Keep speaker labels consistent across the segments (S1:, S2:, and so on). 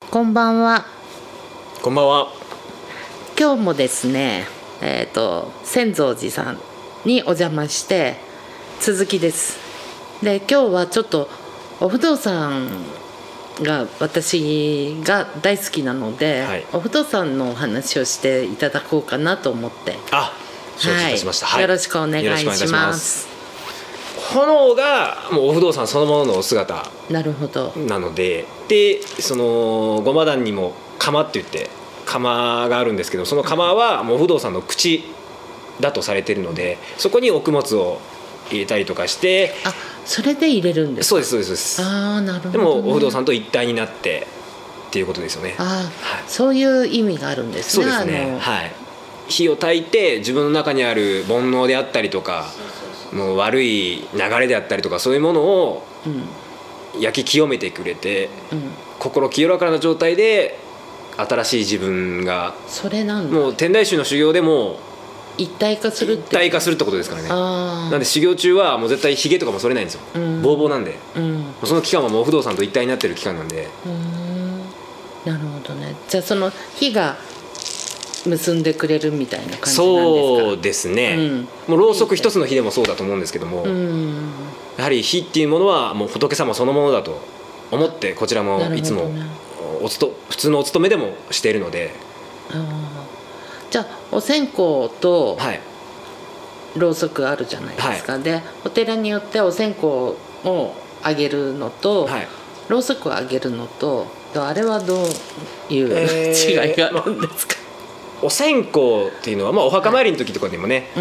S1: こんばんは。
S2: こんばんは。
S1: 今日もですね、千蔵寺さんにお邪魔して続きです。で、今日はちょっとお不動産が私が大好きなので、
S2: はい、
S1: お不動産のお話をしていただこうかなと思って。
S2: 承知いたしました。
S1: はい、よろしくお願いします。
S2: 炎がもうお不動産そのもののお姿なので、そのごま壇にも釜って言って釜があるんですけど、その釜はもうお不動産の口だとされているので、そこにお供物を入れたりとかして。
S1: それで入れるんですか？
S2: そうです。
S1: なるほどね。
S2: でもお不動産と一体になってっていうことですよね。
S1: そういう意味があるんですね。
S2: そうですね。はい。火を焚いて自分の中にある煩悩であったりとか、もう悪い流れであったりとか、そういうものを焼き清めてくれて、心清らかな状態で新しい自分が、
S1: それなんだ。
S2: もう天台宗の修行でも
S1: 一体化するってこと
S2: ですからね。なんで修行中はもう絶対ヒゲとかも剃れないんですよ。ボーボーなんで、その期間はもうお不動産と一体になってる期間なんで。
S1: なるほどね。じゃあその火が結んでくれるみたいな感じなんですか？
S2: そうですね。もうろうそく一つの火でもそうだと思うんですけども、やはり火っていうものはもう仏様そのものだと思って、こちらもいつも普通のお勤めでもしているので。
S1: じゃあお線香とろうそくあるじゃないですか。でお寺によってお線香をあげるのと、ろうそくをあげるのと、あれはどういう違いがあるんですか？
S2: お線香っていうのは、お墓参りの時とかでもね、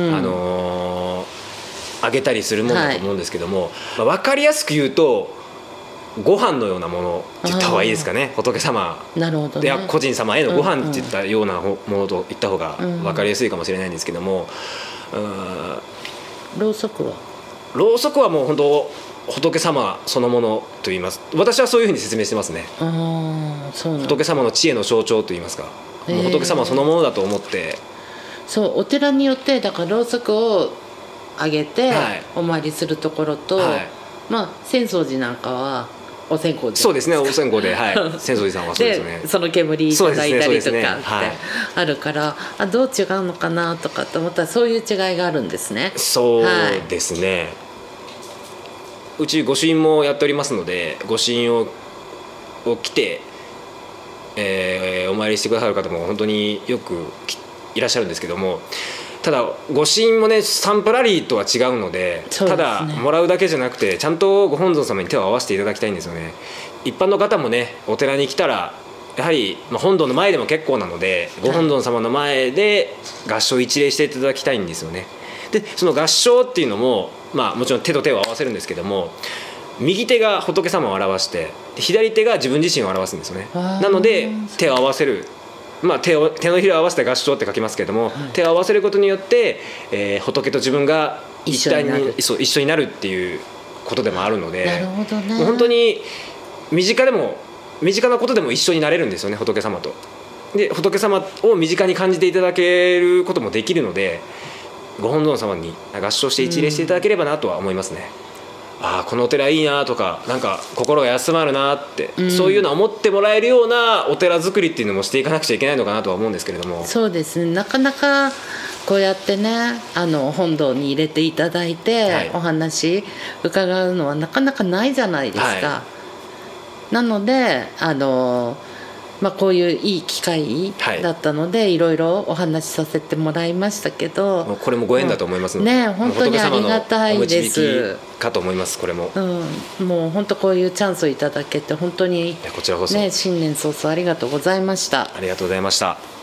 S2: あげたりするものだと思うんですけども、分かりやすく言うとご飯のようなものって言った方がいいですかね。仏様で個人様へのご飯って言ったようなものと言った方が分かりやすいかもしれないんですけども、
S1: ろうそく
S2: はもう本当仏様そのものと言います。私はそういうふうに説明してますね。仏様の知恵の象徴と言いますか、もう仏様そのものだと思って。
S1: そうお寺によってだからろうそくをあげてお参りするところと、浅草寺なんかはお線香で。
S2: そうですね、お線香で、浅草寺さんはそうですね。
S1: でその煙いただいたりとかってあるから、どう違うのかなとかって思ったら、そういう違いがあるんですね。
S2: そうですね。うち御朱印もやっておりますので、御朱印を来て、お参りしてくださる方も本当によくいらっしゃるんですけども、ただ御朱印もねスタンプラリーとは違うので、ただもらうだけじゃなくてちゃんとご本尊様に手を合わせていただきたいんですよね。一般の方もねお寺に来たらやはり本堂の前でも結構なので、ご本尊様の前で合掌一礼していただきたいんですよね。でその合掌っていうのも、もちろん手と手を合わせるんですけども、右手が仏様を表して左手が自分自身を表すんですよね。なので手を合わせる、手のひらを合わせて合掌って書きますけれども、手を合わせることによって、仏と自分が一緒になるっていうことでもあるので。
S1: なるほどね。
S2: 本当に身近なことでも一緒になれるんですよね、仏様と。で仏様を身近に感じていただけることもできるので、ご本尊様に合掌して一礼していただければなとは思いますね。このお寺いいなとか、なんか心が休まるなって、そういうのを思ってもらえるようなお寺作りっていうのもしていかなくちゃいけないのかなとは思うんですけれども。
S1: そうですね。なかなかこうやってね、本堂に入れていただいて、お話伺うのはなかなかないじゃないですか。なのでこういういい機会だったので、いろいろお話しさせてもらいましたけど、
S2: これもご縁だと思いますので、
S1: ね、本当にありがたいです。
S2: お導きかと思います。これも、
S1: もう本当こういうチャンスをいただけて本当に、
S2: こちらこそ、
S1: 新年早々ありがとうございました。
S2: ありがとうございました。